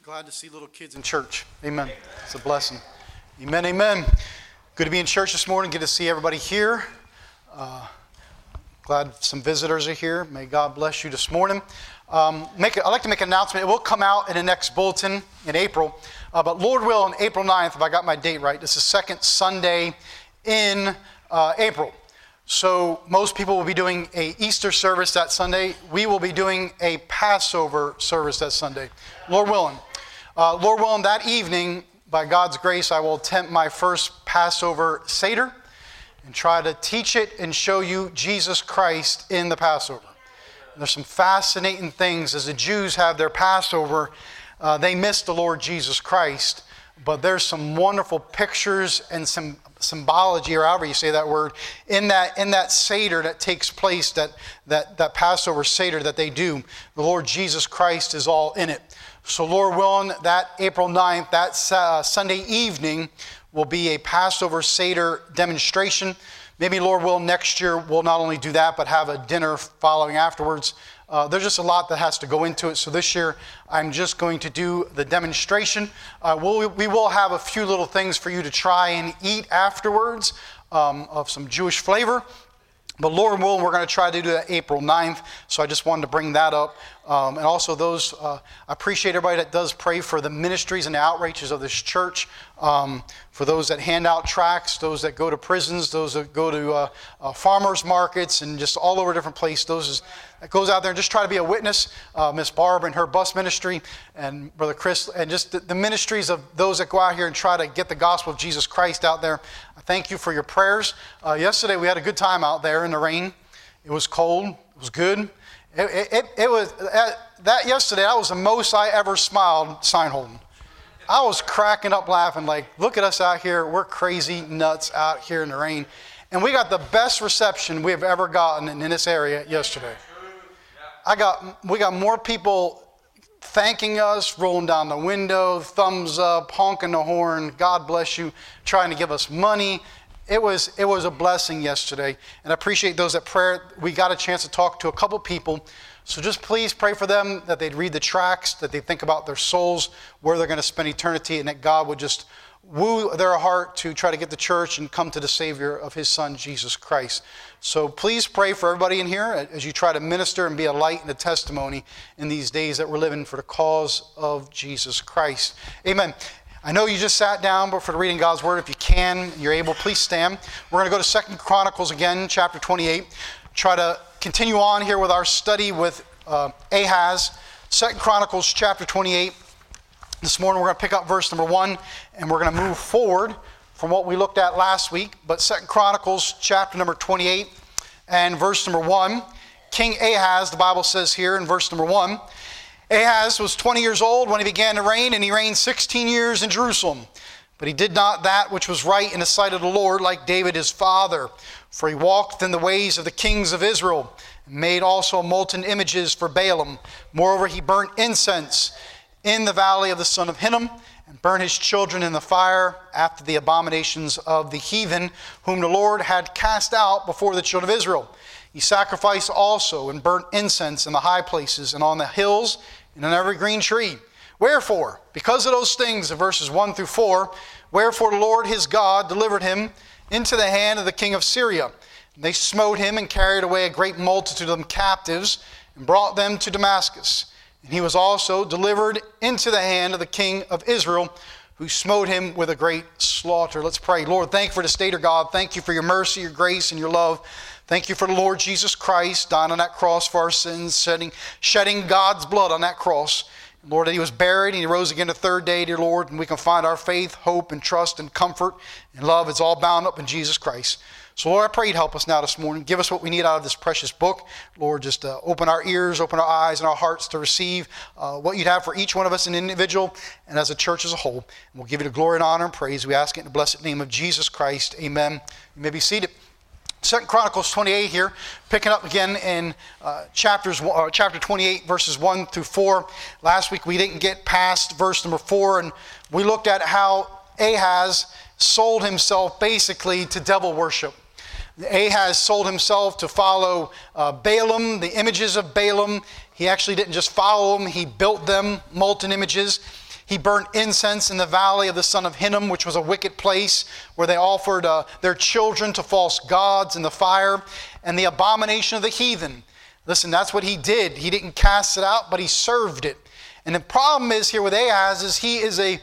glad to see little kids in church. Amen. It's a blessing. Amen, amen. Good to be in church this morning. Good to see everybody here. Glad some visitors are here. May God bless you this morning. I'd like to make an announcement. It will come out in the next bulletin in April. But Lord will, on April 9th, if I got my date right, this is the second Sunday in April. So most people will be doing an Easter service that Sunday. We will be doing a Passover service that Sunday, Lord willing. Lord willing, that evening, by God's grace, I will attempt my first Passover Seder and try to teach it and show you Jesus Christ in the Passover. And there's some fascinating things. As the Jews have their Passover, they miss the Lord Jesus Christ. But there's some wonderful pictures and some symbology, or however you say that word, in that Seder that takes place, that Passover Seder that they do. The Lord Jesus Christ is all in it. So Lord willing, that April 9th, that Sunday evening, will be a Passover Seder demonstration. Maybe Lord willing, next year we'll not only do that, but have a dinner following afterwards. There's just a lot that has to go into it. So this year, I'm just going to do the demonstration. We will have a few little things for you to try and eat afterwards of some Jewish flavor. But Lord willing, we're going to try to do that April 9th. So I just wanted to bring that up. And also I appreciate everybody that does pray for the ministries and the outreaches of this church. For those that hand out tracts, those that go to prisons, those that go to farmers markets and just all over different places. That goes out there and just try to be a witness. Miss Barb and her bus ministry and Brother Chris and just the ministries of those that go out here and try to get the gospel of Jesus Christ out there. I thank you for your prayers. Yesterday we had a good time out there in the rain. It was cold. It was good. It was that yesterday. That was the most I ever smiled sign holding. I was cracking up laughing like, look at us out here. We're crazy nuts out here in the rain. And we got the best reception we have ever gotten in this area yesterday. We got more people thanking us, rolling down the window, thumbs up, honking the horn, God bless you, trying to give us money. It was a blessing yesterday. And I appreciate those that pray. We got a chance to talk to a couple people. So just please pray for them, that they'd read the tracts, that they think about their souls, where they're going to spend eternity, and that God would just woo their heart to try to get to church and come to the Savior of His Son, Jesus Christ. So please pray for everybody in here as you try to minister and be a light and a testimony in these days that we're living for the cause of Jesus Christ. Amen. I know you just sat down, but for reading God's Word, if you can, you're able, please stand. We're going to go to 2 Chronicles again, chapter 28. Try to continue on here with our study with Ahaz. 2 Chronicles chapter 28. This morning we're going to pick up verse number 1, and we're going to move forward from what we looked at last week. But 2 Chronicles chapter number 28 and verse number 1. King Ahaz, the Bible says here in verse number 1, Ahaz was 20 years old when he began to reign, and he reigned 16 years in Jerusalem. But he did not that which was right in the sight of the Lord, like David his father. For he walked in the ways of the kings of Israel, and made also molten images for Baalim. Moreover, he burnt incense in the valley of the son of Hinnom, and burnt his children in the fire after the abominations of the heathen, whom the Lord had cast out before the children of Israel. He sacrificed also and burnt incense in the high places and on the hills and on every green tree. Wherefore, because of those things, in verses 1 through 4, wherefore the Lord his God delivered him into the hand of the king of Syria. And they smote him and carried away a great multitude of them captives and brought them to Damascus. And he was also delivered into the hand of the king of Israel, who smote him with a great slaughter. Let's pray. Lord, thank you for this day, dear God. Thank you for your mercy, your grace, and your love. Thank you for the Lord Jesus Christ dying on that cross for our sins, shedding God's blood on that cross. Lord, that he was buried and he rose again the third day, dear Lord, and we can find our faith, hope, and trust, and comfort, and love. It's all bound up in Jesus Christ. So, Lord, I pray you'd help us now this morning. Give us what we need out of this precious book. Lord, just open our ears, open our eyes, and our hearts to receive what you'd have for each one of us, an individual, and as a church as a whole. And we'll give you the glory and honor and praise. We ask it in the blessed name of Jesus Christ. Amen. You may be seated. 2 Chronicles 28 here, picking up again in chapter 28, verses 1 through 4. Last week we didn't get past verse number 4, and we looked at how Ahaz sold himself basically to devil worship. Ahaz sold himself to follow Baalim, the images of Baalim. He actually didn't just follow them, he built them, molten images. He burnt incense in the valley of the son of Hinnom, which was a wicked place where they offered their children to false gods in the fire, and the abomination of the heathen. Listen, that's what he did. He didn't cast it out, but he served it. And the problem is here with Ahaz is he is a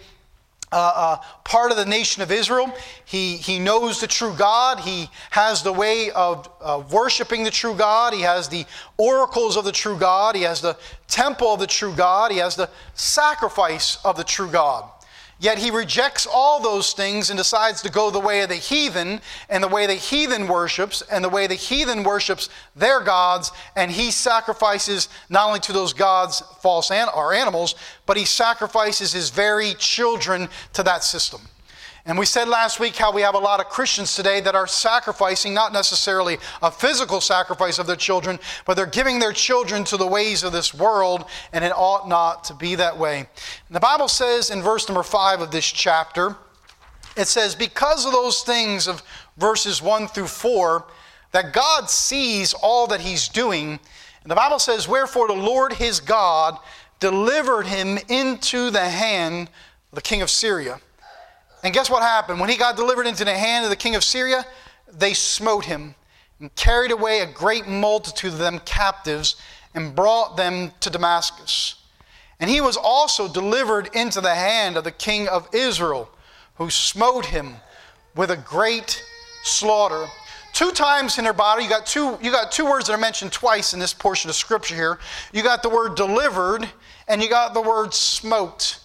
part of the nation of Israel. He knows the true God. He has the way of worshiping the true God. He has the oracles of the true God. He has the temple of the true God. He has the sacrifice of the true God. Yet he rejects all those things and decides to go the way of the heathen, and the way the heathen worships, and the way the heathen worships their gods, and he sacrifices not only to those gods false or animals, but he sacrifices his very children to that system. And we said last week how we have a lot of Christians today that are sacrificing, not necessarily a physical sacrifice of their children, but they're giving their children to the ways of this world, and it ought not to be that way. And the Bible says in verse number 5 of this chapter, it says, because of those things of verses 1 through 4, that God sees all that he's doing. And the Bible says, wherefore the Lord his God delivered him into the hand of the king of Syria. And guess what happened? When he got delivered into the hand of the king of Syria, they smote him and carried away a great multitude of them captives and brought them to Damascus. And he was also delivered into the hand of the king of Israel, who smote him with a great slaughter. 2 times in their Bible, you got two words that are mentioned twice in this portion of scripture here. You got the word delivered and you got the word smote.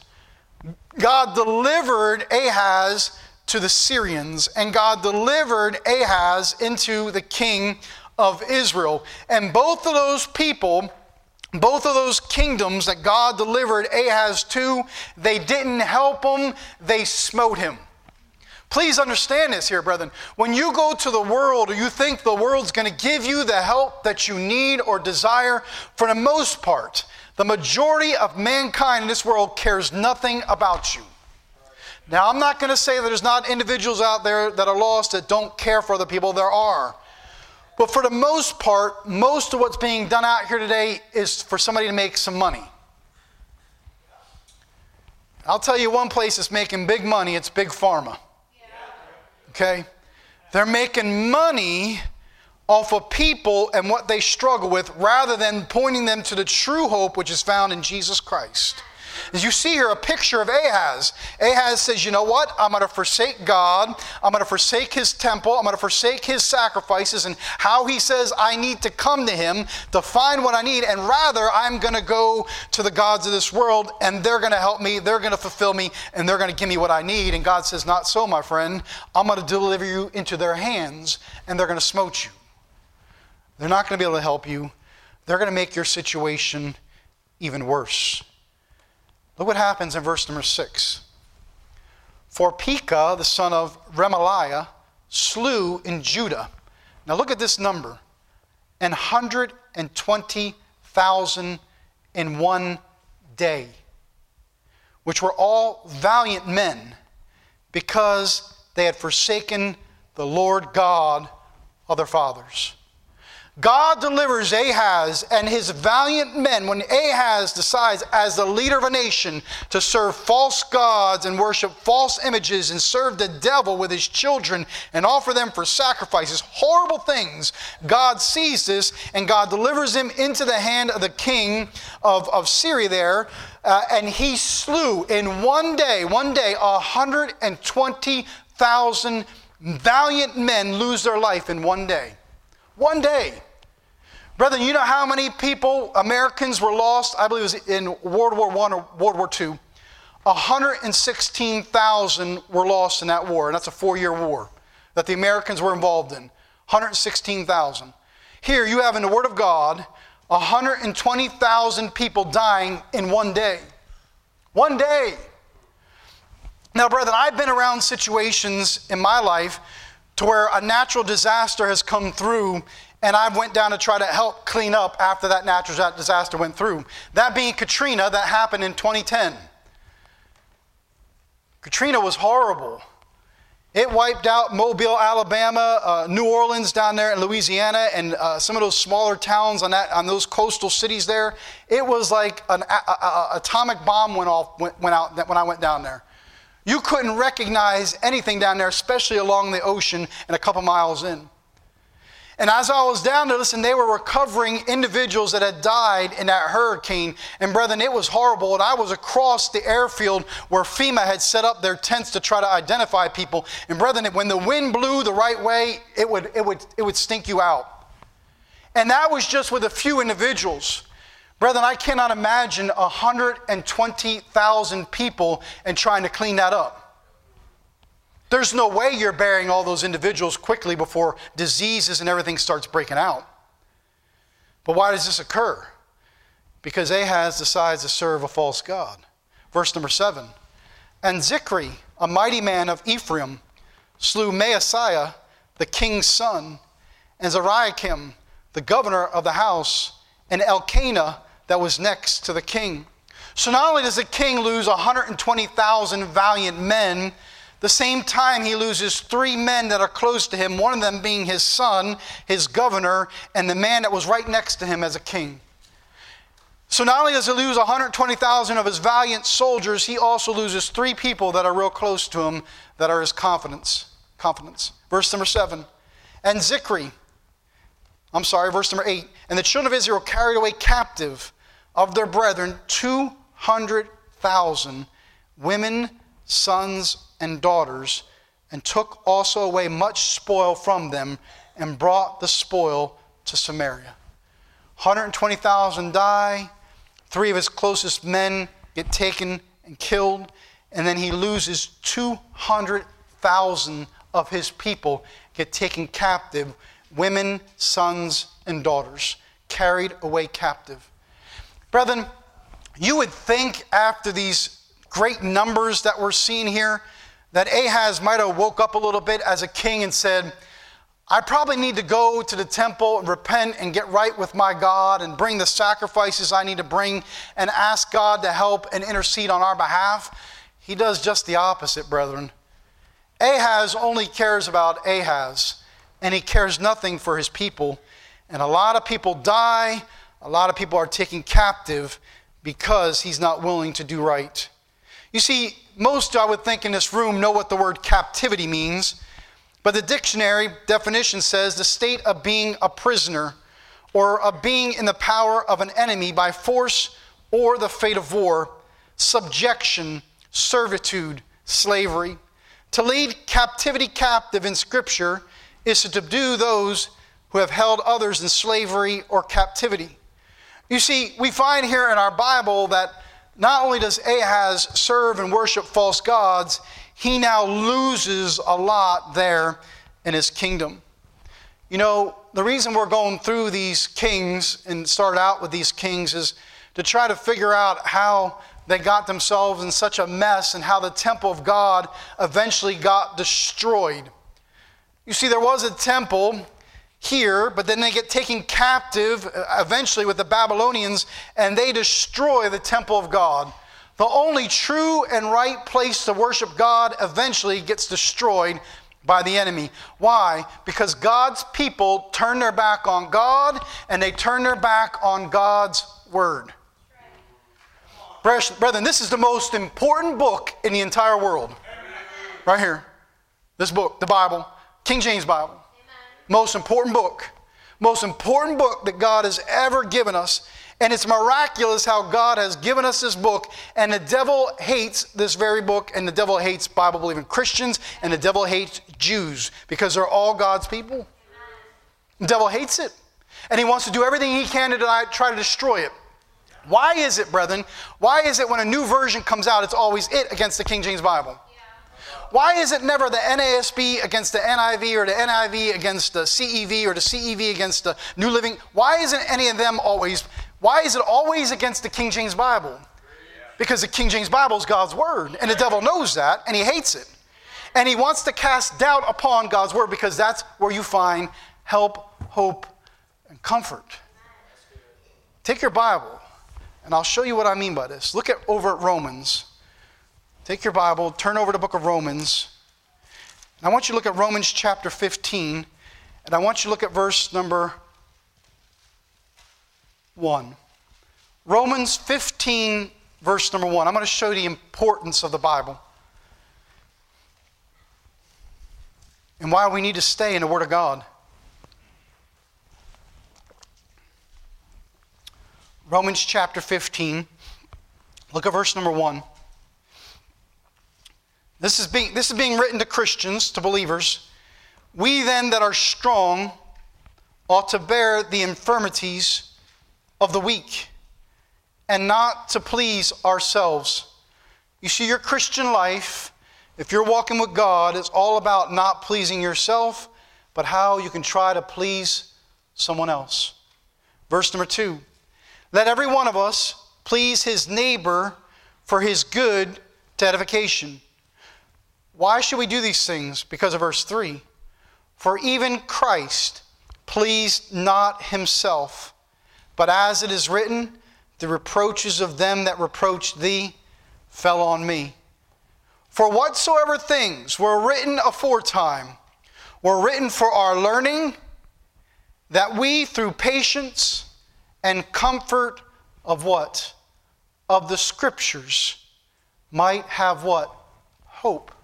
God delivered Ahaz to the Syrians, and God delivered Ahaz into the king of Israel. And both of those people, both of those kingdoms that God delivered Ahaz to, they didn't help him, they smote him. Please understand this here, brethren. When you go to the world or you think the world's going to give you the help that you need or desire, for the most part, the majority of mankind in this world cares nothing about you. Now, I'm not going to say that there's not individuals out there that are lost that don't care for other people. There are. But for the most part, most of what's being done out here today is for somebody to make some money. I'll tell you one place that's making big money, it's Big Pharma. Okay? They're making money off of people and what they struggle with, rather than pointing them to the true hope which is found in Jesus Christ. As you see here, a picture of Ahaz. Ahaz says, you know what? I'm going to forsake God. I'm going to forsake his temple. I'm going to forsake his sacrifices and how he says I need to come to him to find what I need. And rather, I'm going to go to the gods of this world, and they're going to help me. They're going to fulfill me, and they're going to give me what I need. And God says, not so, my friend. I'm going to deliver you into their hands, and they're going to smote you. They're not going to be able to help you. They're going to make your situation even worse. Look what happens in verse number 6. For Pekah, the son of Remaliah, slew in Judah. Now look at this number. 120,000 in one day, which were all valiant men, because they had forsaken the Lord God of their fathers. God delivers Ahaz and his valiant men when Ahaz decides, as the leader of a nation, to serve false gods and worship false images and serve the devil with his children and offer them for sacrifices, horrible things. God sees this, and God delivers him into the hand of the king of Syria there, and he slew in one day, 120,000 valiant men lose their life in one day. One day. Brethren, you know how many people, Americans, were lost? I believe it was in World War I or World War II. 116,000 were lost in that war, and that's a 4-year war that the Americans were involved in. 116,000. Here you have in the Word of God 120,000 people dying in one day. One day. Now, brethren, I've been around situations in my life to where a natural disaster has come through, and I went down to try to help clean up after that natural disaster went through. That being Katrina, that happened in 2010. Katrina was horrible. It wiped out Mobile, Alabama, New Orleans down there in Louisiana, and some of those smaller towns on those coastal cities there. It was like an atomic bomb went out when I went down there. You couldn't recognize anything down there, especially along the ocean and a couple miles in. And as I was down there, listen, they were recovering individuals that had died in that hurricane. And brethren, it was horrible. And I was across the airfield where FEMA had set up their tents to try to identify people. And brethren, when the wind blew the right way, it would stink you out. And that was just with a few individuals. Brethren, I cannot imagine 120,000 people and trying to clean that up. There's no way you're burying all those individuals quickly before diseases and everything starts breaking out. But why does this occur? Because Ahaz decides to serve a false god. Verse number 7. And Zikri, a mighty man of Ephraim, slew Maaseiah, the king's son, and Zariachim, the governor of the house, and Elkanah, that was next to the king. So not only does the king lose 120,000 valiant men, the same time he loses 3 men that are close to him, one of them being his son, his governor, and the man that was right next to him as a king. So not only does he lose 120,000 of his valiant soldiers, he also loses 3 people that are real close to him that are his confidants. Verse number 7. And verse number 8. And the children of Israel carried away captive of their brethren 200,000 women, sons, and daughters, and took also away much spoil from them, and brought the spoil to Samaria. 120,000 die, 3 of his closest men get taken and killed, and then he loses 200,000 of his people get taken captive, women, sons, and daughters, carried away captive. Brethren, you would think after these great numbers that we're seeing here, that Ahaz might have woke up a little bit as a king and said, I probably need to go to the temple and repent and get right with my God and bring the sacrifices I need to bring and ask God to help and intercede on our behalf. He does just the opposite, brethren. Ahaz only cares about Ahaz, and he cares nothing for his people. And a lot of people die, a lot of people are taken captive because he's not willing to do right. You see, most, I would think, in this room know what the word captivity means, but the dictionary definition says the state of being a prisoner or of being in the power of an enemy by force or the fate of war, subjection, servitude, slavery. To lead captivity captive in Scripture is to subdue those who have held others in slavery or captivity. You see, we find here in our Bible that not only does Ahaz serve and worship false gods, he now loses a lot there in his kingdom. You know, the reason we're going through these kings and start out with these kings is to try to figure out how they got themselves in such a mess and how the temple of God eventually got destroyed. You see, there was a temple here, but then they get taken captive eventually with the Babylonians, and they destroy the temple of God. The only true and right place to worship God eventually gets destroyed by the enemy. Why? Because God's people turn their back on God, and they turn their back on God's word. Brethren, this is the most important book in the entire world. Right here. This book, the Bible, King James Bible. Most important book that God has ever given us. And it's miraculous how God has given us this book, and the devil hates this very book, and the devil hates Bible-believing Christians, and the devil hates Jews, because they're all God's people. The devil hates it, and he wants to do everything he can to try to destroy it. Why is it, brethren? Why is it when a new version comes out, it's always it against the King James Bible? Why is it never the NASB against the NIV, or the NIV against the CEV, or the CEV against the New Living? Why isn't any of them always? Why is it always against the King James Bible? Because the King James Bible is God's word, and the devil knows that, and he hates it. And he wants to cast doubt upon God's word, because that's where you find help, hope, and comfort. Take your Bible, and I'll show you what I mean by this. Look over at Romans. Take your Bible, turn over to the book of Romans. I want you to look at Romans chapter 15, and I want you to look at verse number 1. Romans 15, verse number 1. I'm going to show you the importance of the Bible and why we need to stay in the Word of God. Romans chapter 15. Look at verse number 1. This is being written to Christians, to believers. We then that are strong ought to bear the infirmities of the weak and not to please ourselves. You see, your Christian life, if you're walking with God, is all about not pleasing yourself, but how you can try to please someone else. Verse number 2. Let every one of us please his neighbor for his good to edification. Why should we do these things? Because of verse 3. For even Christ pleased not himself, but as it is written, the reproaches of them that reproached thee fell on me. For whatsoever things were written aforetime were written for our learning, that we through patience and comfort of what? Of the Scriptures might have what? Hope.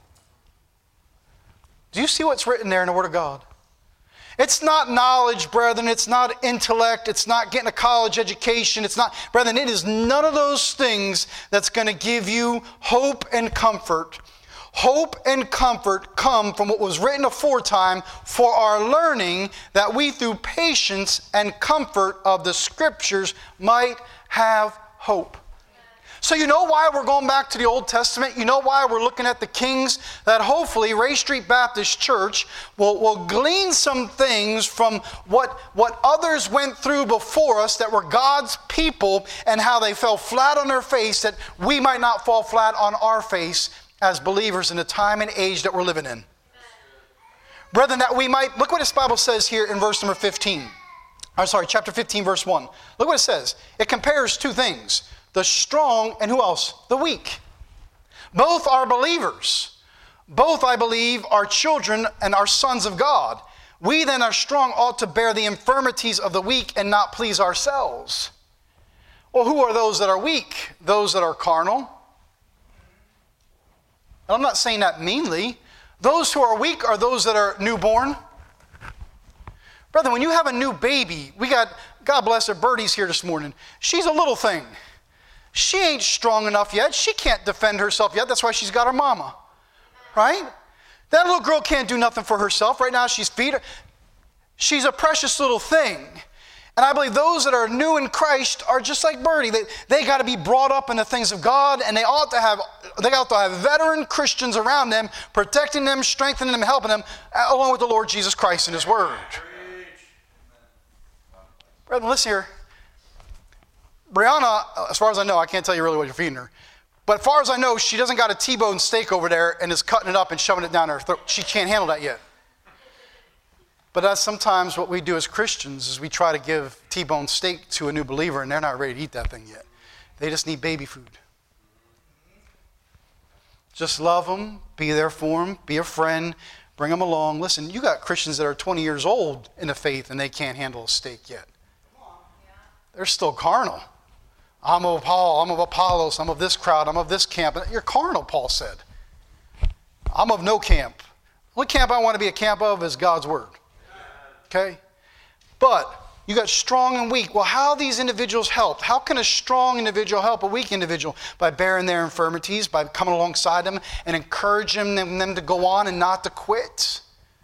Do you see what's written there in the Word of God? It's not knowledge, brethren. It's not intellect. It's not getting a college education. It's not, brethren, it is none of those things that's going to give you hope and comfort. Hope and comfort come from what was written aforetime for our learning, that we through patience and comfort of the Scriptures might have hope. So you know why we're going back to the Old Testament? You know why we're looking at the kings? That hopefully Ray Street Baptist Church will glean some things from what others went through before us that were God's people and how they fell flat on their face, that we might not fall flat on our face as believers in the time and age that we're living in. Brethren, that we might, look what this Bible says here in verse number 15. Chapter 15, verse 1. Look what it says. It compares two things. The strong and who else? The weak. Both are believers. Both, I believe, are children and are sons of God. We then are strong ought to bear the infirmities of the weak and not please ourselves. Well, who are those that are weak? Those that are carnal. And I'm not saying that meanly. Those who are weak are those that are newborn. Brother, when you have a new baby, we got, God bless her, Birdie's here this morning. She's a little thing. She ain't strong enough yet. She can't defend herself yet. That's why she's got her mama. Right? That little girl can't do nothing for herself. Right now she's she's a precious little thing. And I believe those that are new in Christ are just like Birdie. They got to be brought up in the things of God, and they ought to have veteran Christians around them, protecting them, strengthening them, helping them, along with the Lord Jesus Christ and His Word. Brethren, listen here. Brianna, as far as I know, I can't tell you really what you're feeding her, but as far as I know, she doesn't got a T-bone steak over there and is cutting it up and shoving it down her throat. She can't handle that yet. But that's sometimes what we do as Christians, is we try to give T-bone steak to a new believer and they're not ready to eat that thing yet. They just need baby food. Just love them, be there for them, be a friend, bring them along. Listen, you got Christians that are 20 years old in the faith and they can't handle a steak yet. They're still carnal. I'm of Paul, I'm of Apollos, I'm of this crowd, I'm of this camp. You're carnal, Paul said. I'm of no camp. The only camp I want to be a camp of is God's Word. Okay? But you got strong and weak. Well, how these individuals help? How can a strong individual help a weak individual? By bearing their infirmities, by coming alongside them and encouraging them to go on and not to quit.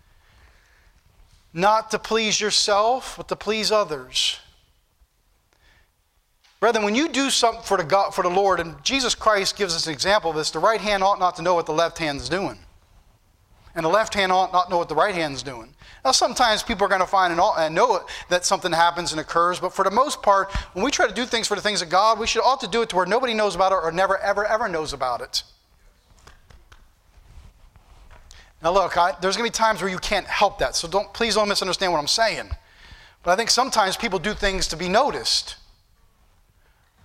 Not to please yourself, but to please others. Brethren, when you do something for the Lord, and Jesus Christ gives us an example of this, the right hand ought not to know what the left hand is doing. And the left hand ought not know what the right hand is doing. Now, sometimes people are going to find and know that something happens and occurs, but for the most part, when we try to do things for the things of God, we ought to do it to where nobody knows about it or never, ever, ever knows about it. Now, look, there's going to be times where you can't help that, so please don't misunderstand what I'm saying. But I think sometimes people do things to be noticed.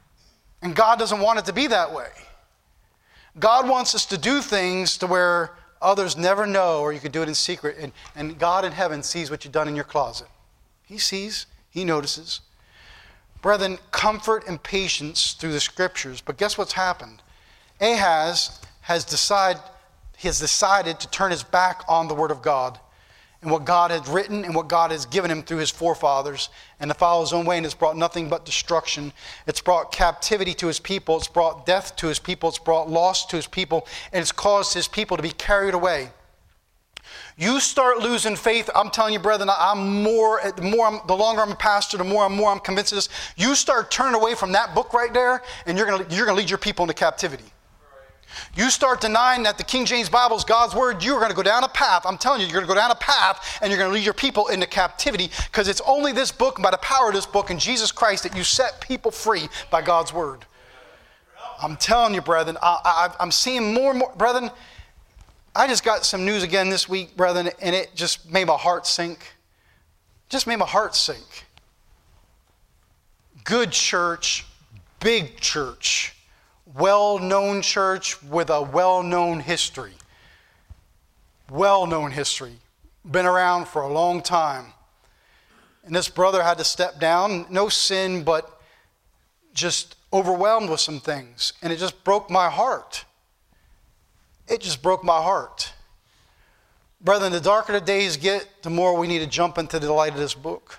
And God doesn't want it to be that way. God wants us to do things to where others never know, or you could do it in secret. And God in heaven sees what you've done in your closet. He sees. He notices. Brethren, comfort and patience through the Scriptures. But guess what's happened? Ahaz has decided to turn his back on the Word of God and what God had written and what God has given him through his forefathers, and to follow his own way, and it's brought nothing but destruction. It's brought captivity to his people. It's brought death to his people. It's brought loss to his people, and it's caused his people to be carried away. You start losing faith, I'm telling you, brethren, the longer I'm a pastor, the more I'm convinced of this. You start turning away from that book right there, and you're going to lead your people into captivity. You start denying that the King James Bible is God's Word, you're going to go down a path. I'm telling you, you're going to go down a path, and you're going to lead your people into captivity, because it's only this book, and by the power of this book in Jesus Christ, that you set people free by God's Word. I'm telling you, brethren, I'm seeing more and more. Brethren, I just got some news again this week, brethren, and it just made my heart sink. Just made my heart sink. Good church, big church, well-known church with a well-known history. Well-known history. Been around for a long time. And this brother had to step down. No sin, but just overwhelmed with some things. And it just broke my heart. It just broke my heart. Brethren, the darker the days get, the more we need to jump into the light of this book.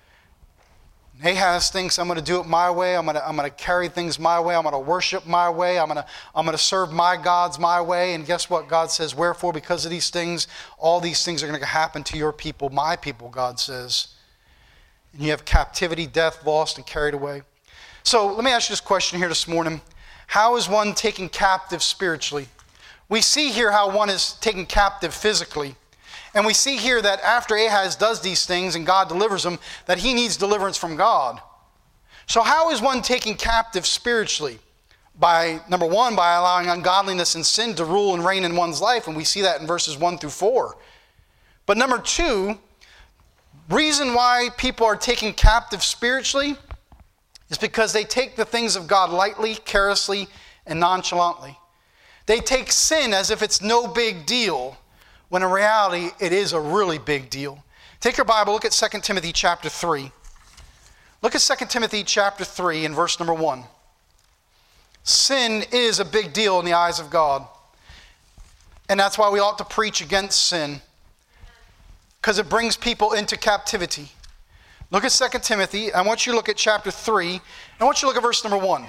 Ahaz thinks, I'm going to do it my way. I'm going to carry things my way. I'm going to worship my way. I'm going to serve my gods my way. And guess what? God says, wherefore, because of these things, all these things are going to happen to your people, my people, God says. And you have captivity, death, lost, and carried away. So let me ask you this question here this morning. How is one taken captive spiritually? We see here how one is taken captive physically. And we see here that after Ahaz does these things and God delivers him, that he needs deliverance from God. So how is one taken captive spiritually? By, number one, by allowing ungodliness and sin to rule and reign in one's life. And we see that in verses 1 through 4. But number two, reason why people are taken captive spiritually is because they take the things of God lightly, carelessly, and nonchalantly. They take sin as if it's no big deal, when in reality, it is a really big deal. Take your Bible, look at 2 Timothy chapter 3. Look at 2 Timothy chapter 3 and verse number 1. Sin is a big deal in the eyes of God. And that's why we ought to preach against sin, because it brings people into captivity. Look at 2 Timothy. I want you to look at chapter 3. And I want you to look at verse number 1.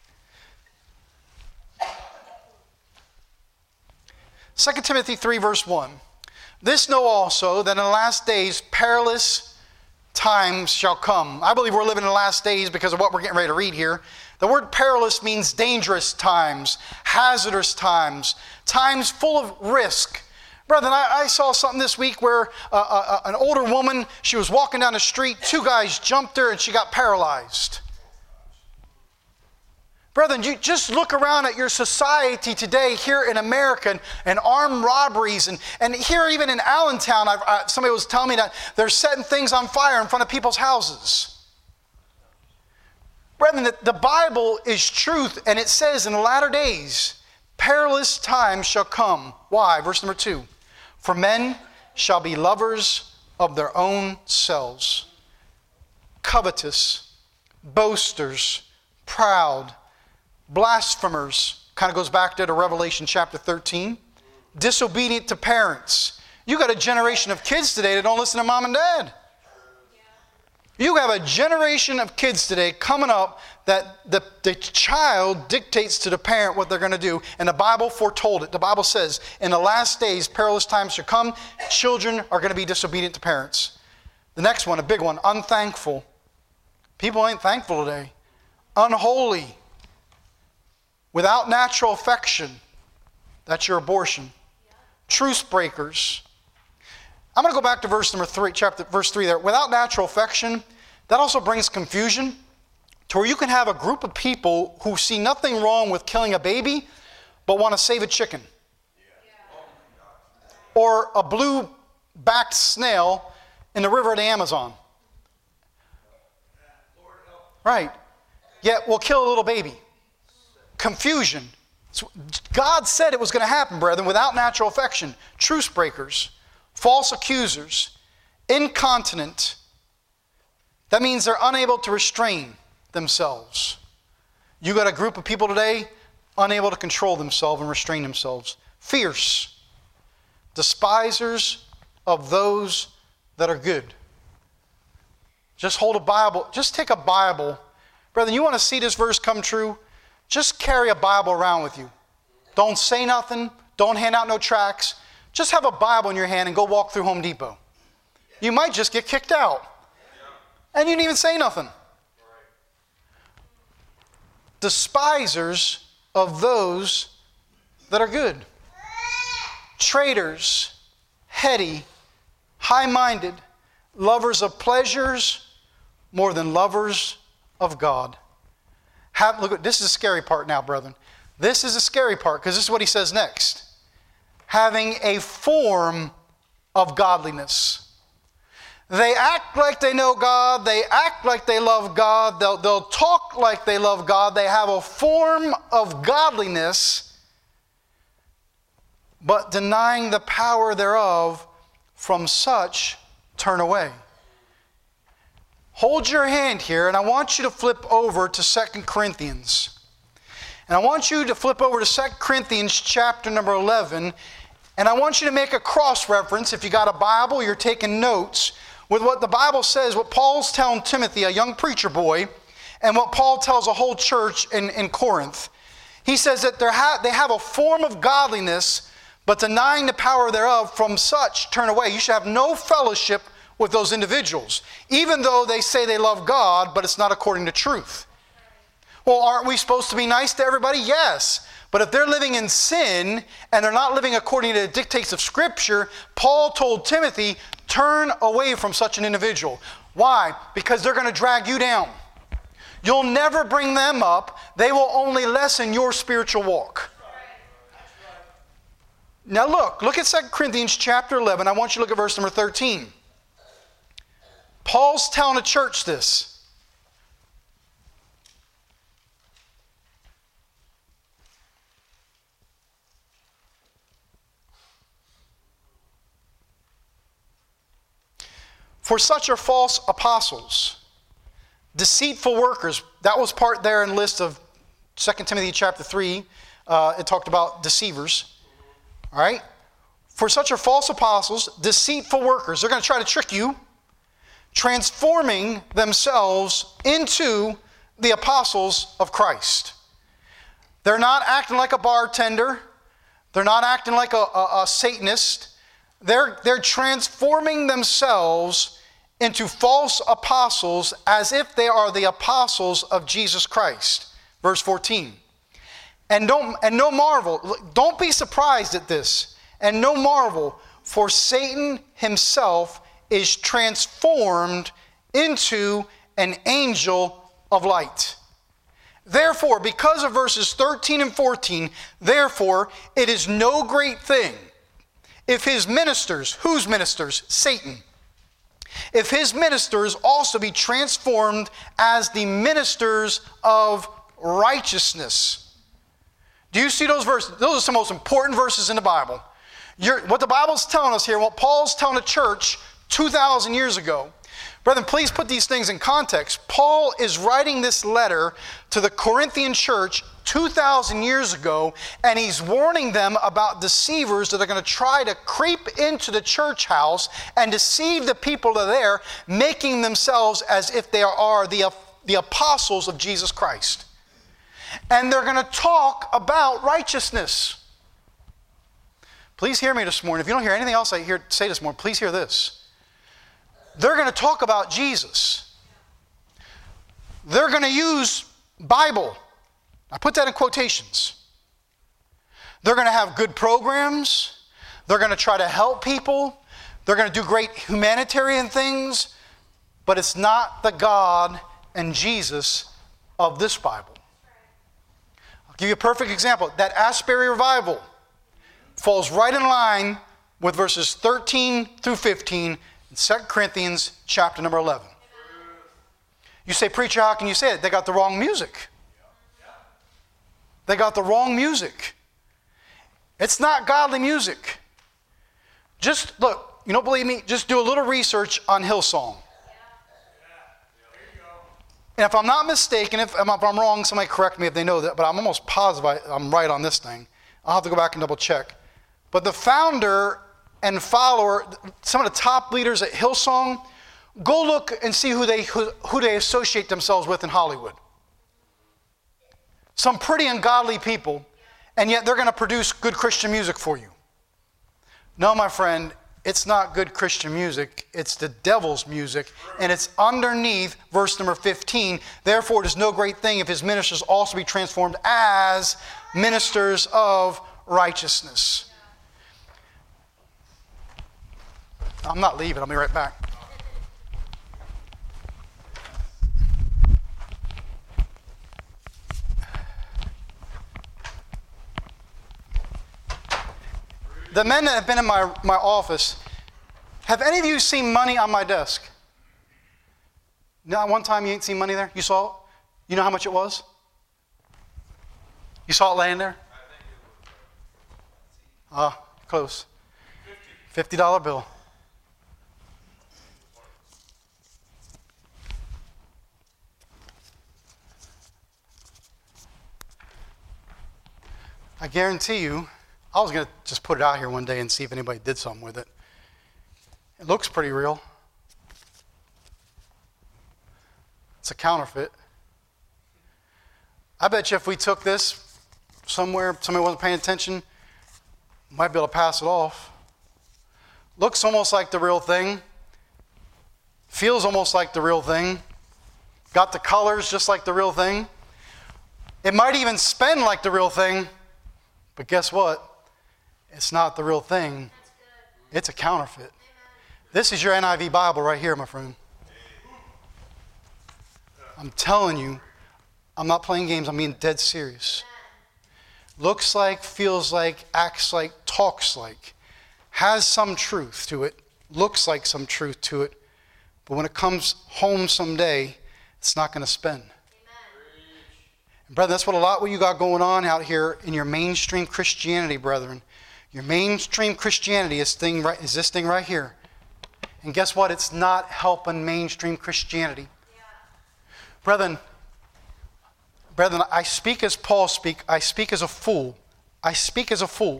2 Timothy 3 verse 1. This know also, that in the last days perilous times shall come. I believe we're living in the last days because of what we're getting ready to read here. The word perilous means dangerous times, hazardous times, times full of risk. Brethren, I saw something this week where an older woman, she was walking down the street, two guys jumped her and she got paralyzed. Brethren, you just look around at your society today here in America and armed robberies. And here even in Allentown, somebody was telling me that they're setting things on fire in front of people's houses. Brethren, the Bible is truth, and it says in the latter days, perilous times shall come. Why? Verse number 2. For men shall be lovers of their own selves, covetous, boasters, proud, blasphemers, kind of goes back there to Revelation chapter 13. Disobedient to parents. You got a generation of kids today that don't listen to mom and dad. You have a generation of kids today coming up that the child dictates to the parent what they're going to do. And the Bible foretold it. The Bible says, in the last days, perilous times shall come. Children are going to be disobedient to parents. The next one, a big one, unthankful. People ain't thankful today. Unholy. Without natural affection, that's your abortion. Truce breakers. I'm going to go back to verse 3 there. Without natural affection, that also brings confusion to where you can have a group of people who see nothing wrong with killing a baby, but want to save a chicken. Or a blue-backed snail in the river of the Amazon. Right. Yet we'll kill a little baby. Confusion. God said it was going to happen, brethren, without natural affection. Truce breakers, false accusers, incontinent. That means they're unable to restrain themselves. You got a group of people today unable to control themselves and restrain themselves. Fierce, despisers of those that are good. Just hold a Bible. Just take a Bible. Brethren, you want to see this verse come true? Just carry a Bible around with you. Don't say nothing. Don't hand out no tracts. Just have a Bible in your hand and go walk through Home Depot. You might just get kicked out. And you didn't even say nothing. Despisers of those that are good. Traitors, heady, high-minded, lovers of pleasures more than lovers of God. Look, this is the scary part now, brethren. This is the scary part because this is what he says next. Having a form of godliness. They act like they know God. They act like they love God. They'll talk like they love God. They have a form of godliness, but denying the power thereof, from such turn away. Hold your hand here, and I want you to flip over to 2 Corinthians. And I want you to flip over to 2 Corinthians chapter number 11, and I want you to make a cross-reference. If you got a Bible, you're taking notes, with what the Bible says, what Paul's telling Timothy, a young preacher boy, and what Paul tells a whole church in Corinth. He says that they have a form of godliness, but denying the power thereof, from such turn away. You should have no fellowship with those individuals, even though they say they love God, but it's not according to truth. Well, aren't we supposed to be nice to everybody? Yes. But if they're living in sin and they're not living according to the dictates of Scripture, Paul told Timothy, turn away from such an individual. Why? Because they're going to drag you down. You'll never bring them up. They will only lessen your spiritual walk. Now look at 2 Corinthians chapter 11. I want you to look at verse number 13. Paul's telling the church this. For such are false apostles, deceitful workers. That was part there in the list of 2 Timothy chapter 3. It talked about deceivers. All right? For such are false apostles, deceitful workers. They're going to try to trick you, transforming themselves into the apostles of Christ. They're not acting like a bartender. They're not acting like a Satanist. They're transforming themselves into false apostles as if they are the apostles of Jesus Christ. Verse 14. And no marvel, don't be surprised at this, and no marvel, for Satan himself is transformed into an angel of light. Therefore, because of verses 13 and 14, therefore, it is no great thing if his ministers, whose ministers? Satan. If his ministers also be transformed as the ministers of righteousness. Do you see those verses? Those are some most important verses in the Bible. What the Bible's telling us here, what Paul's telling the church 2,000 years ago. Brethren, please put these things in context. Paul is writing this letter to the Corinthian church 2,000 years ago, and he's warning them about deceivers that are going to try to creep into the church house and deceive the people that are there, making themselves as if they are the apostles of Jesus Christ. And they're going to talk about righteousness. Please hear me this morning. If you don't hear anything else I say this morning, please hear this. They're going to talk about Jesus. They're going to use Bible. I put that in quotations. They're going to have good programs. They're going to try to help people. They're going to do great humanitarian things. But it's not the God and Jesus of this Bible. I'll give you a perfect example. That Asbury revival falls right in line with verses 13 through 15 in 2 Corinthians chapter number 11. You say, preacher, how can you say it? They got the wrong music. They got the wrong music. It's not godly music. Just look, you don't believe me? Just do a little research on Hillsong. And if I'm not mistaken, if I'm wrong, somebody correct me if they know that, but I'm almost positive I'm right on this thing. I'll have to go back and double check. But the founder and follower, some of the top leaders at Hillsong, go look and see who they associate themselves with in Hollywood. Some pretty ungodly people, and yet they're going to produce good Christian music for you. No, my friend, it's not good Christian music. It's the devil's music, and it's underneath verse number 15. Therefore, it is no great thing if his ministers also be transformed as ministers of righteousness. I'm not leaving. I'll be right back. The men that have been in my office, have any of you seen money on my desk? Not one time you ain't seen money there? You saw it? You know how much it was? You saw it laying there? Close. $50 bill. I guarantee you, I was going to just put it out here one day and see if anybody did something with it. It looks pretty real. It's a counterfeit. I bet you if we took this somewhere, somebody wasn't paying attention, might be able to pass it off. Looks almost like the real thing. Feels almost like the real thing. Got the colors just like the real thing. It might even spend like the real thing. But guess what? It's not the real thing. It's a counterfeit. Amen. This is your NIV Bible right here, my friend. I'm telling you, I'm not playing games. I'm being dead serious. Looks like, feels like, acts like, talks like. Has some truth to it. Looks like some truth to it. But when it comes home someday, it's not going to spend. And brethren, that's what you got going on out here in your mainstream Christianity, brethren. Your mainstream Christianity is this thing right here. And guess what? It's not helping mainstream Christianity. Yeah. Brethren, I speak as Paul speaks. I speak as a fool. I speak as a fool.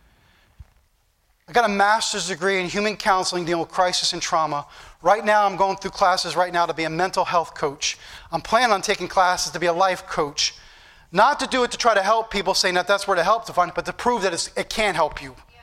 I got a master's degree in human counseling dealing with crisis and trauma. Right now, I'm going through classes right now to be a mental health coach. I'm planning on taking classes to be a life coach. Not to do it to try to help people, saying that that's where to help to find, but to prove that it can help you. Yeah.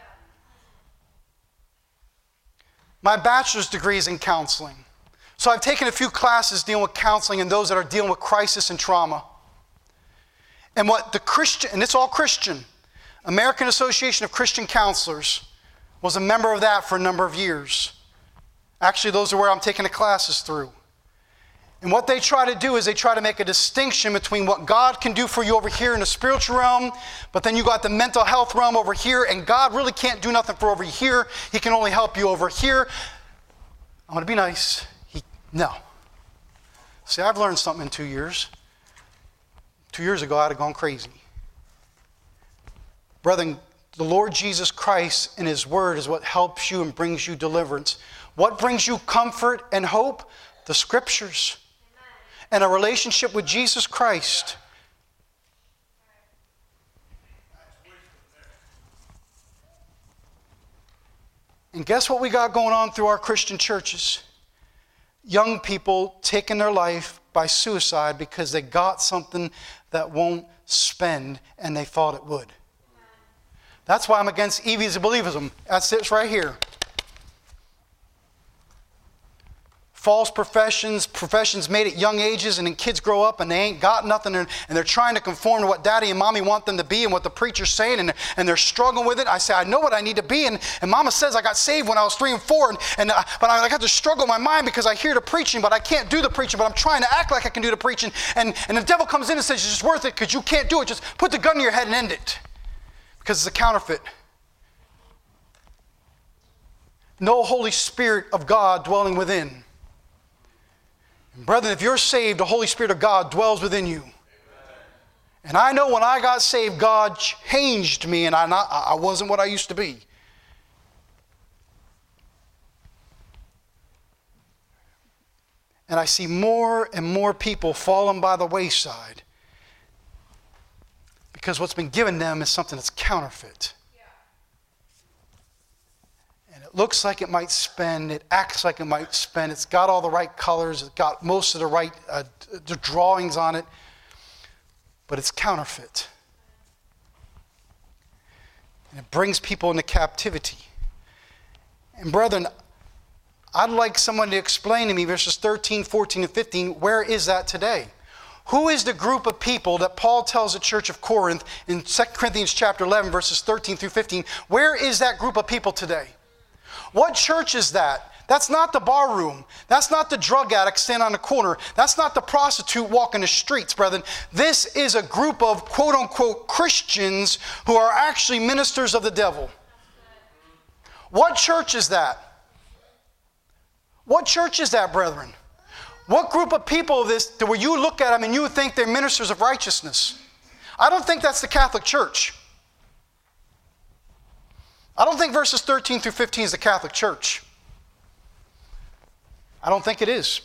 My bachelor's degree is in counseling. So I've taken a few classes dealing with counseling and those that are dealing with crisis and trauma. And what the Christian, and it's all Christian, American Association of Christian Counselors was a member of that for a number of years. Actually, those are where I'm taking the classes through. And what they try to do is they try to make a distinction between what God can do for you over here in the spiritual realm, but then you got the mental health realm over here, and God really can't do nothing for over here. He can only help you over here. I'm going to be nice. No. See, I've learned something in 2 years. 2 years ago, I'd have gone crazy. Brethren, the Lord Jesus Christ and His Word is what helps you and brings you deliverance. What brings you comfort and hope? The Scriptures. And a relationship with Jesus Christ. And guess what we got going on through our Christian churches? Young people taking their life by suicide because they got something that won't spend and they thought it would. That's why I'm against evangelism. That's it right here. False professions made at young ages, and then kids grow up and they ain't got nothing, and they're trying to conform to what daddy and mommy want them to be and what the preacher's saying, and they're struggling with it. I say, I know what I need to be, and mama says I got saved when I was 3 and 4, but I got to struggle in my mind because I hear the preaching, but I can't do the preaching, but I'm trying to act like I can do the preaching, and the devil comes in and says, it's just worth it because you can't do it. Just put the gun to your head and end it because it's a counterfeit. No Holy Spirit of God dwelling within. Brethren, if you're saved, the Holy Spirit of God dwells within you. Amen. And I know when I got saved, God changed me, and I wasn't what I used to be. And I see more and more people falling by the wayside because what's been given them is something that's counterfeit. And it looks like it might spend, it acts like it might spend, it's got all the right colors, it's got most of the right the drawings on it, but it's counterfeit. And it brings people into captivity. And brethren, I'd like someone to explain to me verses 13, 14, and 15, where is that today? Who is the group of people that Paul tells the church of Corinth in 2 Corinthians chapter 11, verses 13 through 15? Where is that group of people today? What church is that? That's not the bar room. That's not the drug addict standing on the corner. That's not the prostitute walking the streets, brethren. This is a group of quote-unquote Christians who are actually ministers of the devil. What church is that? What church is that, brethren? What group of people is this where you look at them and you think they're ministers of righteousness? I don't think that's the Catholic Church. I don't think verses 13 through 15 is the Catholic Church. I don't think it is.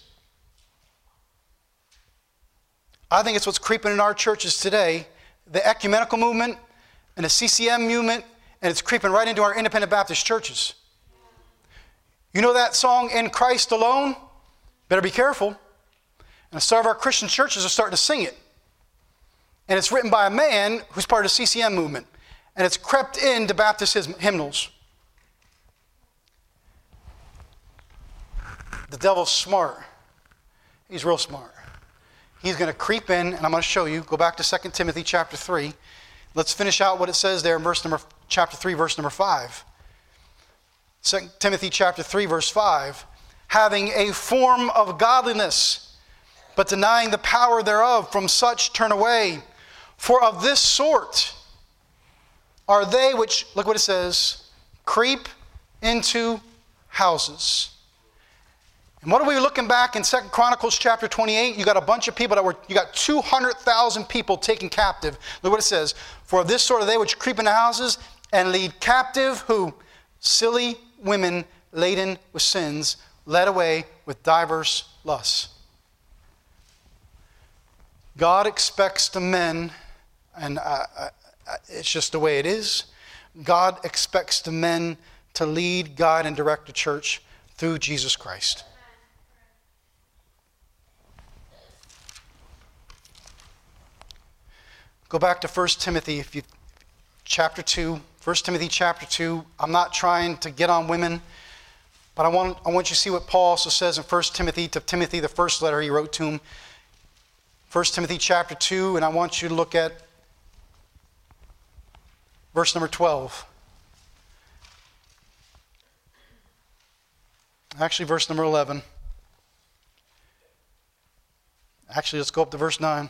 I think it's what's creeping in our churches today, the ecumenical movement and the CCM movement, and it's creeping right into our independent Baptist churches. You know that song, In Christ Alone? Better be careful. And some of our Christian churches are starting to sing it. And it's written by a man who's part of the CCM movement. And it's crept into Baptist hymnals. The devil's smart. He's real smart. He's going to creep in, and I'm going to show you. Go back to 2 Timothy chapter 3. Let's finish out what it says there in chapter 3, verse number 5. 2 Timothy chapter 3, verse 5. Having a form of godliness, but denying the power thereof, from such turn away. For of this sort are they which, look what it says, creep into houses. And what are we looking back in 2 Chronicles chapter 28? You got a bunch of people you got 200,000 people taken captive. Look what it says. For of this sort are they which creep into houses and lead captive, who? Silly women laden with sins, led away with diverse lusts. God expects the men, and it's just the way it is, God expects the men to lead, guide, and direct the church through Jesus Christ. Go back to 1 Timothy chapter 2. 1 Timothy chapter 2. I'm not trying to get on women, but I want you to see what Paul also says in 1 Timothy to Timothy, the first letter he wrote to him. 1 Timothy chapter 2, and I want you to look at verse number 12. Actually, verse number 11. Actually, let's go up to verse 9.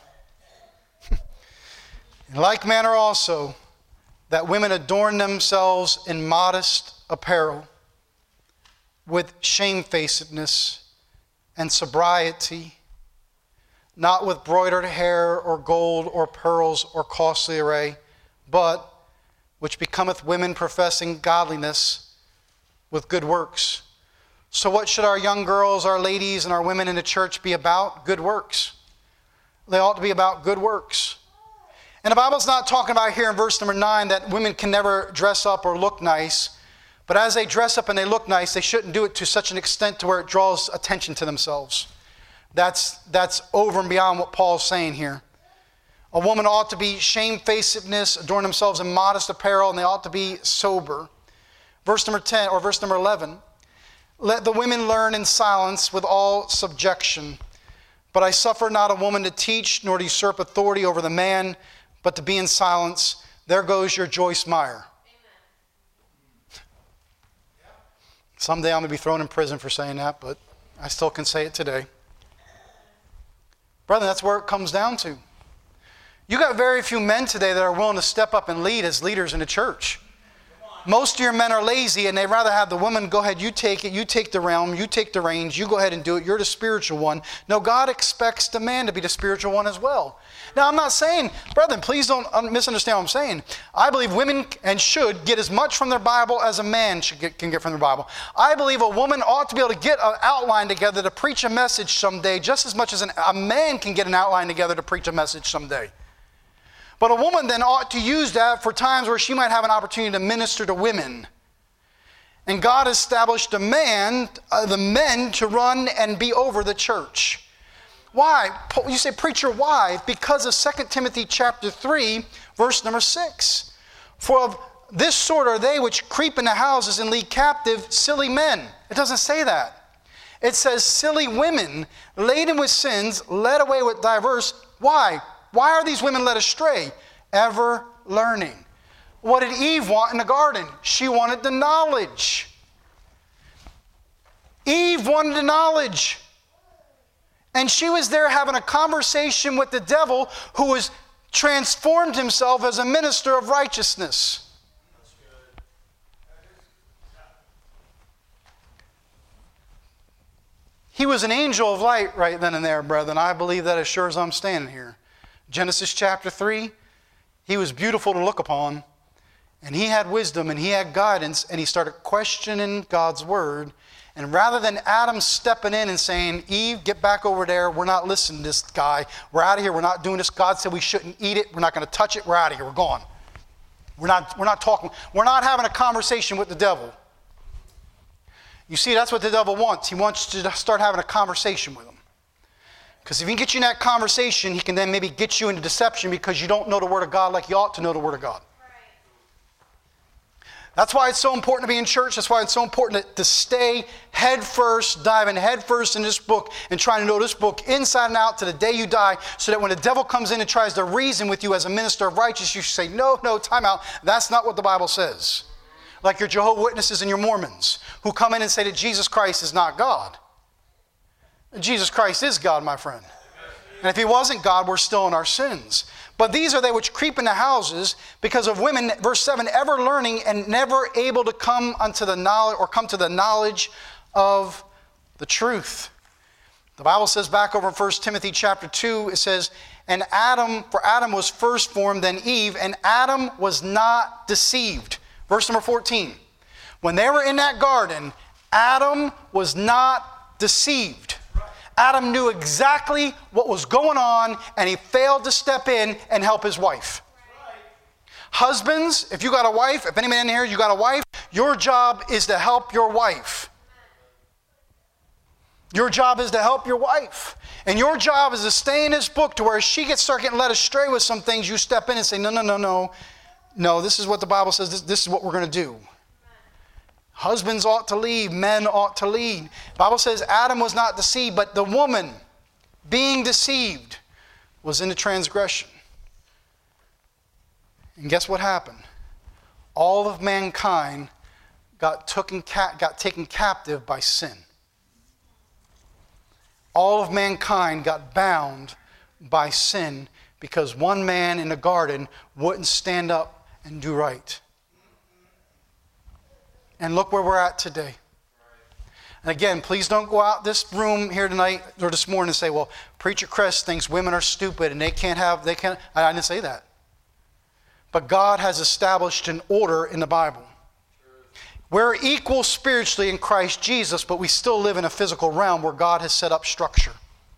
In like manner also, that women adorn themselves in modest apparel, with shamefacedness and sobriety, not with broidered hair or gold or pearls or costly array, but which becometh women professing godliness with good works. So what should our young girls, our ladies, and our women in the church be about? Good works. They ought to be about good works. And the Bible's not talking about here in verse number 9 that women can never dress up or look nice. But as they dress up and they look nice, they shouldn't do it to such an extent to where it draws attention to themselves. That's over and beyond what Paul's saying here. A woman ought to be shamefacedness, adorn themselves in modest apparel, and they ought to be sober. Verse number 10 or verse number 11. Let the women learn in silence with all subjection. But I suffer not a woman to teach, nor to usurp authority over the man, but to be in silence. There goes your Joyce Meyer. Amen. Someday I'm going to be thrown in prison for saying that, but I still can say it today. Brother, that's where it comes down to. You got very few men today that are willing to step up and lead as leaders in the church. Most of your men are lazy and they'd rather have the woman, go ahead, you take it, you take the realm, you take the reins, you go ahead and do it, you're the spiritual one. No, God expects the man to be the spiritual one as well. Now, I'm not saying, brethren, please don't misunderstand what I'm saying. I believe women and should get as much from their Bible as a man can get from their Bible. I believe a woman ought to be able to get an outline together to preach a message someday just as much as a man can get an outline together to preach a message someday. But a woman then ought to use that for times where she might have an opportunity to minister to women. And God established the men to run and be over the church. Why? You say, preacher, why? Because of 2 Timothy chapter 3, verse number 6. For of this sort are they which creep into houses and lead captive silly men. It doesn't say that. It says silly women, laden with sins, led away with diverse. Why? Why are these women led astray? Ever learning. What did Eve want in the garden? She wanted the knowledge. Eve wanted the knowledge. And she was there having a conversation with the devil who has transformed himself as a minister of righteousness. He was an angel of light right then and there, brethren. I believe that as sure as I'm standing here. Genesis chapter 3, he was beautiful to look upon, and he had wisdom, and he had guidance, and he started questioning God's word. And rather than Adam stepping in and saying, Eve, get back over there, we're not listening to this guy, we're out of here, we're not doing this, God said we shouldn't eat it, we're not going to touch it, we're out of here, we're gone. We're not talking, we're not having a conversation with the devil. You see, that's what the devil wants. He wants to start having a conversation with him. Because if he can get you in that conversation, he can then maybe get you into deception because you don't know the Word of God like you ought to know the Word of God. Right. That's why it's so important to be in church. That's why it's so important to stay head first, diving head first in this book and trying to know this book inside and out to the day you die, so that when the devil comes in and tries to reason with you as a minister of righteousness, you say, no, time out. That's not what the Bible says. Like your Jehovah's Witnesses and your Mormons who come in and say that Jesus Christ is not God. Jesus Christ is God, my friend. And if he wasn't God, we're still in our sins. But these are they which creep into houses because of women, verse 7, ever learning and never able to come unto the knowledge or come to the knowledge of the truth. The Bible says back over in 1 Timothy chapter 2, it says, and Adam, for Adam was first formed, then Eve, and Adam was not deceived. Verse number 14. When they were in that garden, Adam was not deceived. Adam knew exactly what was going on, and he failed to step in and help his wife. Right. Husbands, if you got a wife, if anybody in here, you got a wife, your job is to help your wife. Your job is to help your wife. And your job is to stay in this book to where she start getting led astray with some things, you step in and say, no, this is what the Bible says, this is what we're going to do. Husbands ought to lead, men ought to lead. The Bible says Adam was not deceived, but the woman, being deceived, was in the transgression. And guess what happened? All of mankind got taken captive by sin. All of mankind got bound by sin because one man in the garden wouldn't stand up and do right. And look where we're at today. And again, please don't go out this room here tonight or this morning and say, well, Preacher Chris thinks women are stupid and they can't. I didn't say that. But God has established an order in the Bible. We're equal spiritually in Christ Jesus, but we still live in a physical realm where God has set up structure.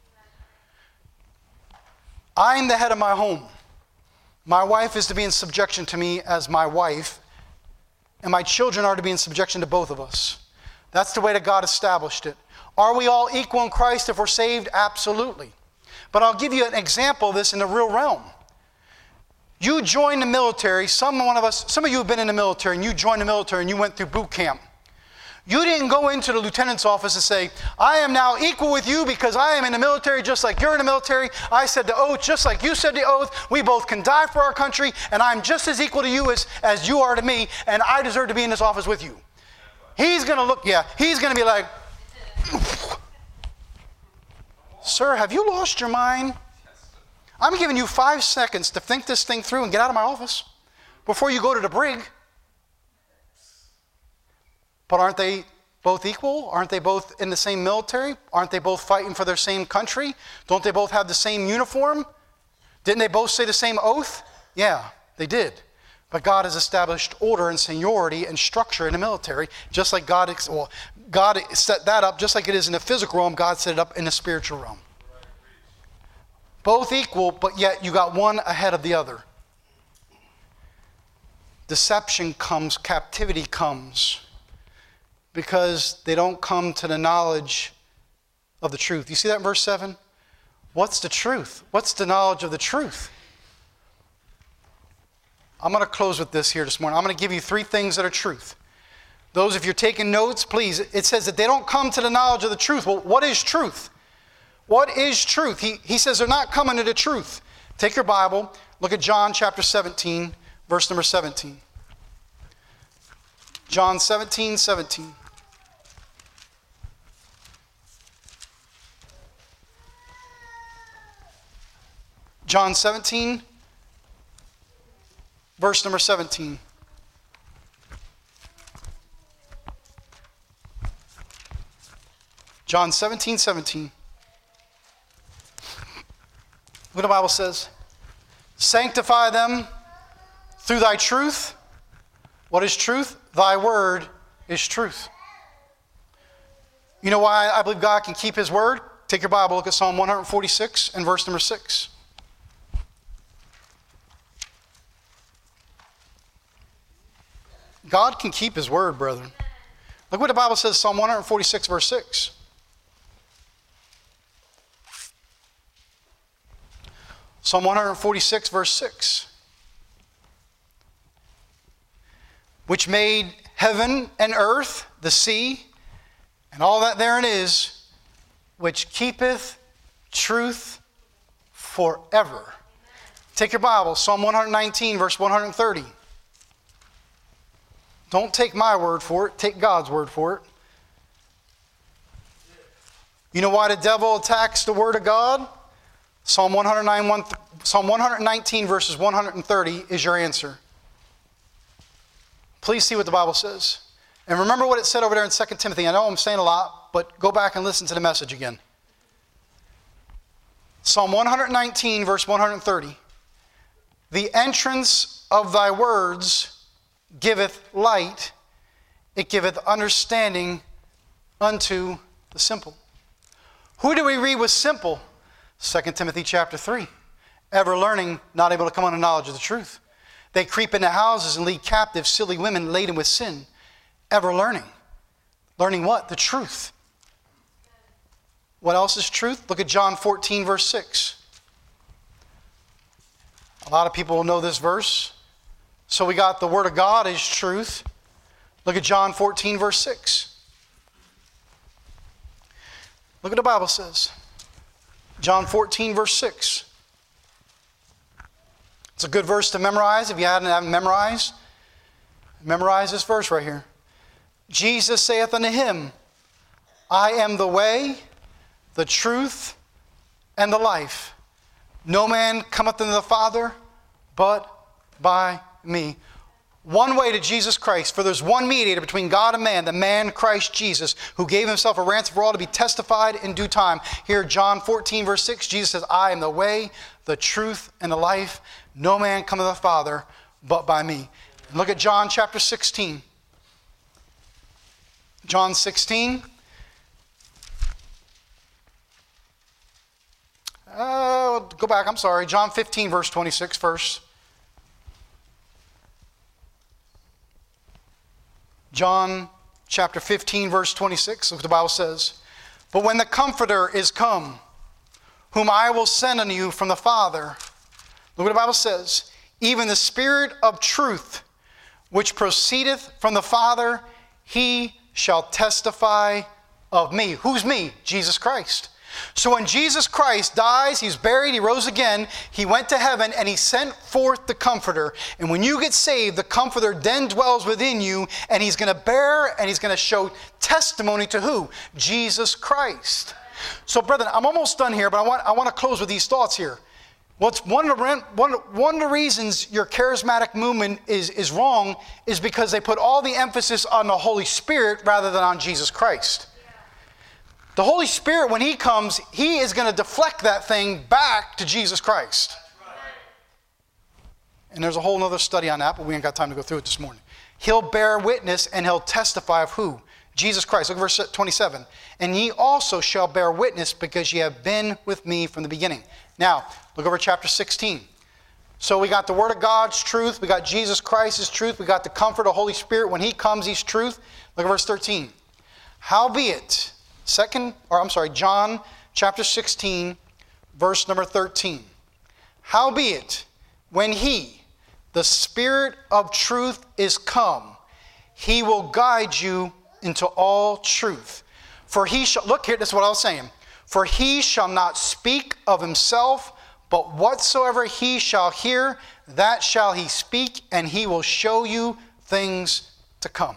I am the head of my home. My wife is to be in subjection to me as my wife, and my children are to be in subjection to both of us. That's the way that God established it. Are we all equal in Christ if we're saved? Absolutely. But I'll give you an example of this in the real realm. You joined the military, some of you have been in the military, and you joined the military and you went through boot camp. You didn't go into the lieutenant's office and say, I am now equal with you because I am in the military just like you're in the military. I said the oath just like you said the oath. We both can die for our country, and I'm just as equal to you as you are to me, and I deserve to be in this office with you. He's going to be like, sir, have you lost your mind? I'm giving you 5 seconds to think this thing through and get out of my office before you go to the brig. But aren't they both equal? Aren't they both in the same military? Aren't they both fighting for their same country? Don't they both have the same uniform? Didn't they both say the same oath? Yeah, they did. But God has established order and seniority and structure in the military, just like God set that up, just like it is in the physical realm, God set it up in the spiritual realm. Both equal, but yet you got one ahead of the other. Deception comes, captivity comes, because they don't come to the knowledge of the truth. You see that in verse 7? What's the truth? What's the knowledge of the truth? I'm going to close with this here this morning. I'm going to give you 3 things that are truth. Those, if you're taking notes, please, it says that they don't come to the knowledge of the truth. Well, what is truth? What is truth? He says they're not coming to the truth. Take your Bible, look at John chapter 17, verse number 17. John 17, 17. John 17, verse number 17. John 17, 17. What the Bible says? Sanctify them through thy truth. What is truth? Thy word is truth. You know why I believe God can keep his word? Take your Bible, look at Psalm 146 and verse number 6. God can keep his word, brethren. Look what the Bible says, Psalm 146, verse 6. Psalm 146, verse 6. Which made heaven and earth, the sea, and all that therein is, which keepeth truth forever. Take your Bible, Psalm 119, verse 130. Don't take my word for it. Take God's word for it. You know why the devil attacks the word of God? Psalm 119, verses 130 is your answer. Please see what the Bible says. And remember what it said over there in 2 Timothy. I know I'm saying a lot, but go back and listen to the message again. Psalm 119, verse 130. The entrance of thy words giveth light, it giveth understanding unto the simple. Who do we read was simple? 2 Timothy chapter 3. Ever learning, not able to come unto knowledge of the truth. They creep into houses and lead captive silly women laden with sin. Ever learning. Learning what? The truth. What else is truth? Look at John 14, verse 6. A lot of people will know this verse. So we got the Word of God is truth. Look at John 14, verse 6. Look what the Bible says. John 14, verse 6. It's a good verse to memorize. If you haven't memorized, memorize this verse right here. Jesus saith unto him, I am the way, the truth, and the life. No man cometh unto the Father but by me. One way to Jesus Christ, for there's one mediator between God and man, the man Christ Jesus, who gave himself a ransom for all to be testified in due time. Here, John 14, verse 6, Jesus says, I am the way, the truth, and the life. No man cometh to the Father but by me. And look at John chapter 16. John 16. Go back, I'm sorry. John 15, verse 26 first. John chapter 15, verse 26, look what the Bible says. But when the Comforter is come, whom I will send unto you from the Father, look what the Bible says, even the Spirit of truth, which proceedeth from the Father, he shall testify of me. Who's me? Jesus Christ. So when Jesus Christ dies, he's buried, he rose again, he went to heaven, and he sent forth the Comforter. And when you get saved, the Comforter then dwells within you, and he's going to bear and he's going to show testimony to who? Jesus Christ. So brethren, I'm almost done here, but I want to close with these thoughts here. One of the reasons your charismatic movement is wrong is because they put all the emphasis on the Holy Spirit rather than on Jesus Christ. The Holy Spirit, when He comes, He is going to deflect that thing back to Jesus Christ. And there's a whole other study on that, but we ain't got time to go through it this morning. He'll bear witness and He'll testify of who? Jesus Christ. Look at verse 27. And ye also shall bear witness because ye have been with me from the beginning. Now, look over chapter 16. So we got the Word of God's truth. We got Jesus Christ's truth. We got the comfort of the Holy Spirit. When He comes, He's truth. Look at verse 13. Howbeit, John chapter 16, verse number 13. Howbeit, when He, the Spirit of truth, is come, He will guide you into all truth. For He shall, look here, this is what I was saying. For He shall not speak of Himself, but whatsoever He shall hear, that shall He speak, and He will show you things to come.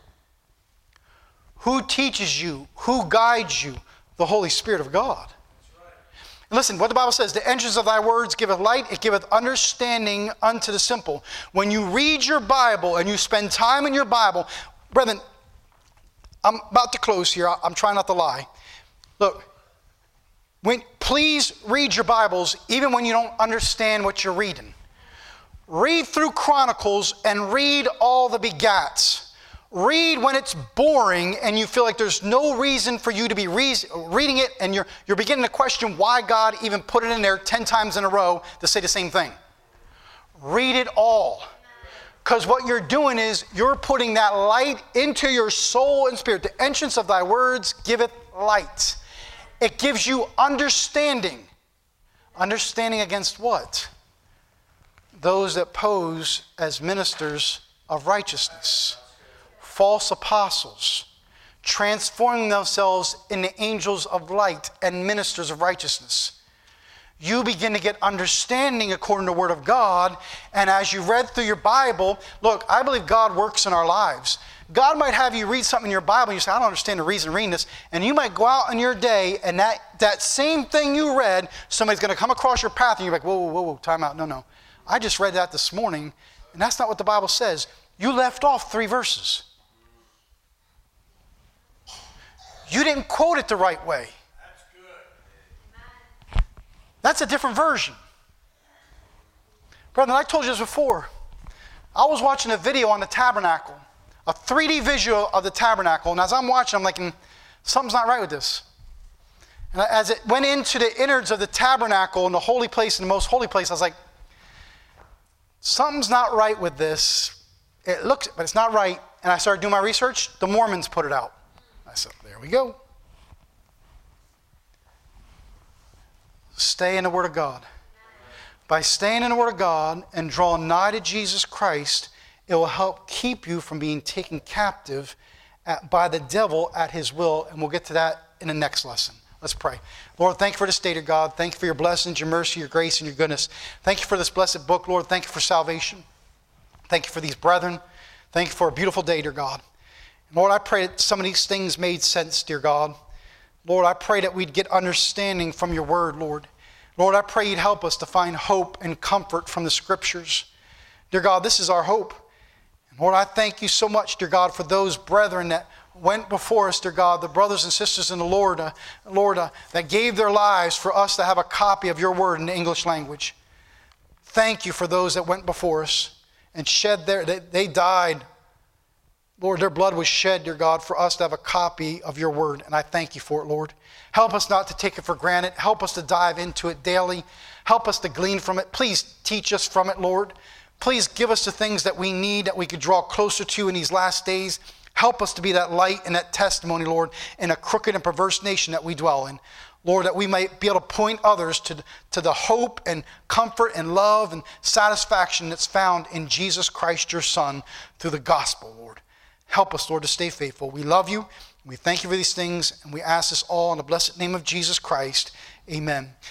Who teaches you? Who guides you? The Holy Spirit of God. And listen, what the Bible says, the entrance of thy words giveth light, it giveth understanding unto the simple. When you read your Bible and you spend time in your Bible, brethren, I'm about to close here. I'm trying not to lie. Look, please read your Bibles even when you don't understand what you're reading. Read through Chronicles and read all the begats. Read when it's boring and you feel like there's no reason for you to be reading it, and you're beginning to question why God even put it in there 10 times in a row to say the same thing. Read it all. Because what you're doing is you're putting that light into your soul and spirit. The entrance of thy words giveth light. It gives you understanding. Understanding against what? Those that pose as ministers of righteousness. False apostles, transforming themselves into angels of light and ministers of righteousness. You begin to get understanding according to the Word of God, and as you read through your Bible, look, I believe God works in our lives. God might have you read something in your Bible, and you say, I don't understand the reason reading this, and you might go out in your day, and that same thing you read, somebody's going to come across your path, and you're like, whoa, time out, no. I just read that this morning, and that's not what the Bible says. You left off 3 verses. You didn't quote it the right way. That's good. That's a different version. Brethren, I told you this before. I was watching a video on the tabernacle, a 3D visual of the tabernacle, and as I'm watching, I'm like, something's not right with this. And as it went into the innards of the tabernacle and the holy place and the most holy place, I was like, something's not right with this. It looks, but it's not right. And I started doing my research. The Mormons put it out. I said, there we go. Stay in the Word of God. By staying in the Word of God and drawing nigh to Jesus Christ, it will help keep you from being taken captive by the devil at his will. And we'll get to that in the next lesson. Let's pray. Lord, thank you for this day, dear God. Thank you for your blessings, your mercy, your grace, and your goodness. Thank you for this blessed book, Lord. Thank you for salvation. Thank you for these brethren. Thank you for a beautiful day, dear God. Lord, I pray that some of these things made sense, dear God. Lord, I pray that we'd get understanding from your word, Lord. Lord, I pray you'd help us to find hope and comfort from the scriptures. Dear God, this is our hope. And Lord, I thank you so much, dear God, for those brethren that went before us, dear God, the brothers and sisters in the Lord, that gave their lives for us to have a copy of your word in the English language. Thank you for those that went before us and they died. Lord, their blood was shed, dear God, for us to have a copy of your word, and I thank you for it, Lord. Help us not to take it for granted. Help us to dive into it daily. Help us to glean from it. Please teach us from it, Lord. Please give us the things that we need, that we could draw closer to in these last days. Help us to be that light and that testimony, Lord, in a crooked and perverse nation that we dwell in. Lord, that we might be able to point others to the hope and comfort and love and satisfaction that's found in Jesus Christ, your Son, through the gospel, Lord. Help us, Lord, to stay faithful. We love you. We thank you for these things, and we ask this all in the blessed name of Jesus Christ. Amen.